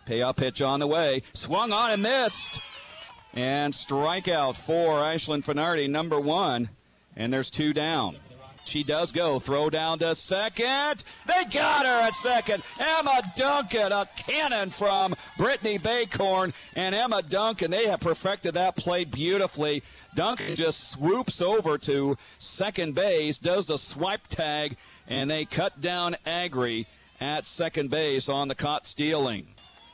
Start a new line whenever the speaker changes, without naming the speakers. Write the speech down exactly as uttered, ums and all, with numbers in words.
Payoff pitch on the way. Swung on and missed. And strikeout for Ashlyn Finardi, number one. And there's two down. She does go. Throw down to second. They got her at second. Emma Duncan, a cannon from Brittany Baycorn. And Emma Duncan, they have perfected that play beautifully. Duncan just swoops over to second base, does the swipe tag, and they cut down Agri at second base on the caught stealing.